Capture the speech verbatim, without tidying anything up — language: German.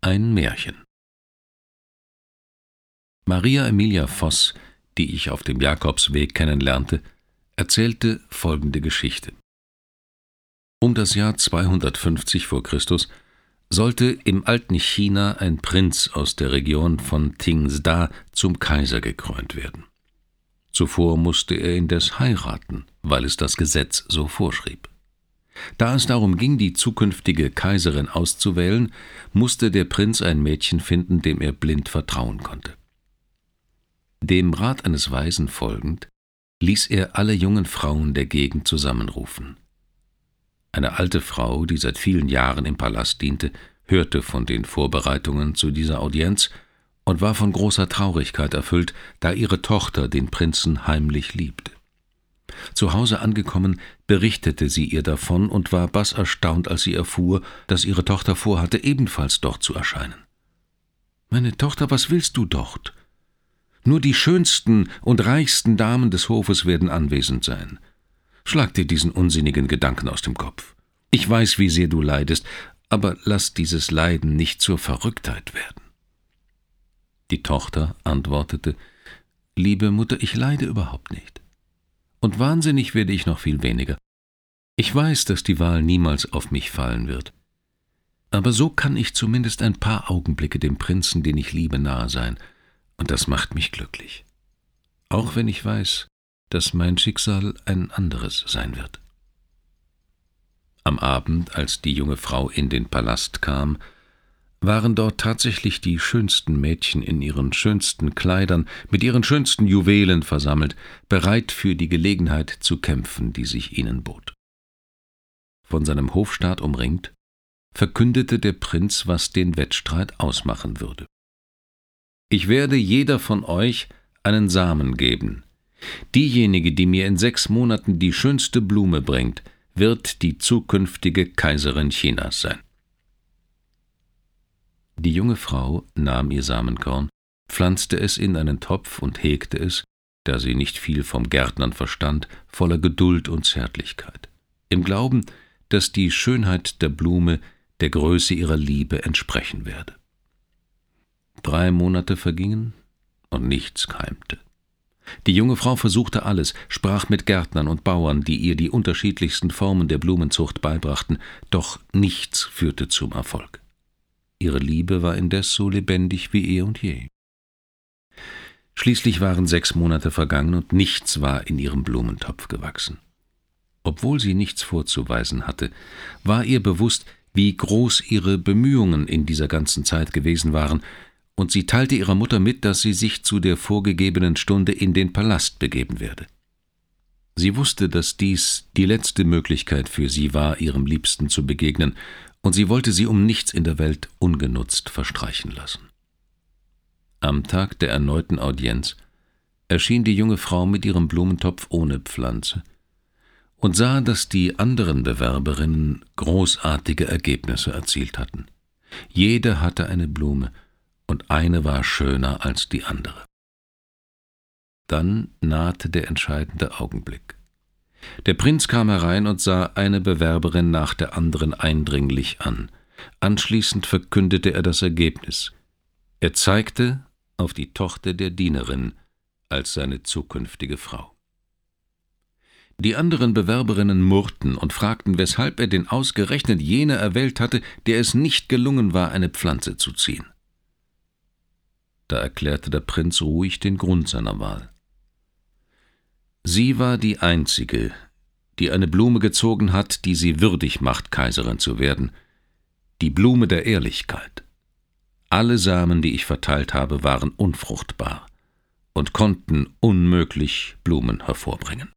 Ein Märchen. Maria Emilia Voß, die ich auf dem Jakobsweg kennenlernte, erzählte folgende Geschichte. Um das Jahr zweihundertfünfzig vor Christus sollte im alten China ein Prinz aus der Region von Tingsda zum Kaiser gekrönt werden. Zuvor musste er indes heiraten, weil es das Gesetz so vorschrieb. Da es darum ging, die zukünftige Kaiserin auszuwählen, musste der Prinz ein Mädchen finden, dem er blind vertrauen konnte. Dem Rat eines Weisen folgend, ließ er alle jungen Frauen der Gegend zusammenrufen. Eine alte Frau, die seit vielen Jahren im Palast diente, hörte von den Vorbereitungen zu dieser Audienz und war von großer Traurigkeit erfüllt, da ihre Tochter den Prinzen heimlich liebte. Zu Hause angekommen, berichtete sie ihr davon und war baß erstaunt, als sie erfuhr, dass ihre Tochter vorhatte, ebenfalls dort zu erscheinen. »Meine Tochter, was willst du dort? Nur die schönsten und reichsten Damen des Hofes werden anwesend sein. Schlag dir diesen unsinnigen Gedanken aus dem Kopf. Ich weiß, wie sehr du leidest, aber lass dieses Leiden nicht zur Verrücktheit werden.« Die Tochter antwortete, »Liebe Mutter, ich leide überhaupt nicht. Und wahnsinnig werde ich noch viel weniger. Ich weiß, dass die Wahl niemals auf mich fallen wird. Aber so kann ich zumindest ein paar Augenblicke dem Prinzen, den ich liebe, nahe sein, und das macht mich glücklich. Auch wenn ich weiß, dass mein Schicksal ein anderes sein wird.« Am Abend, als die junge Frau in den Palast kam, waren dort tatsächlich die schönsten Mädchen in ihren schönsten Kleidern, mit ihren schönsten Juwelen versammelt, bereit für die Gelegenheit zu kämpfen, die sich ihnen bot. Von seinem Hofstaat umringt, verkündete der Prinz, was den Wettstreit ausmachen würde. »Ich werde jeder von euch einen Samen geben. Diejenige, die mir in sechs Monaten die schönste Blume bringt, wird die zukünftige Kaiserin Chinas sein.« Die junge Frau nahm ihr Samenkorn, pflanzte es in einen Topf und hegte es, da sie nicht viel vom Gärtnern verstand, voller Geduld und Zärtlichkeit, im Glauben, dass die Schönheit der Blume der Größe ihrer Liebe entsprechen werde. Drei Monate vergingen und nichts keimte. Die junge Frau versuchte alles, sprach mit Gärtnern und Bauern, die ihr die unterschiedlichsten Formen der Blumenzucht beibrachten, doch nichts führte zum Erfolg. Ihre Liebe war indes so lebendig wie eh und je. Schließlich waren sechs Monate vergangen und nichts war in ihrem Blumentopf gewachsen. Obwohl sie nichts vorzuweisen hatte, war ihr bewusst, wie groß ihre Bemühungen in dieser ganzen Zeit gewesen waren, und sie teilte ihrer Mutter mit, dass sie sich zu der vorgegebenen Stunde in den Palast begeben werde. Sie wusste, dass dies die letzte Möglichkeit für sie war, ihrem Liebsten zu begegnen, und sie wollte sie um nichts in der Welt ungenutzt verstreichen lassen. Am Tag der erneuten Audienz erschien die junge Frau mit ihrem Blumentopf ohne Pflanze und sah, dass die anderen Bewerberinnen großartige Ergebnisse erzielt hatten. Jede hatte eine Blume, und eine war schöner als die andere. Dann nahte der entscheidende Augenblick. Der Prinz kam herein und sah eine Bewerberin nach der anderen eindringlich an. Anschließend verkündete er das Ergebnis. Er zeigte auf die Tochter der Dienerin als seine zukünftige Frau. Die anderen Bewerberinnen murrten und fragten, weshalb er denn ausgerechnet jene erwählt hatte, der es nicht gelungen war, eine Pflanze zu ziehen. Da erklärte der Prinz ruhig den Grund seiner Wahl. Sie war die einzige, die eine Blume gezogen hat, die sie würdig macht, Kaiserin zu werden, die Blume der Ehrlichkeit. Alle Samen, die ich verteilt habe, waren unfruchtbar und konnten unmöglich Blumen hervorbringen.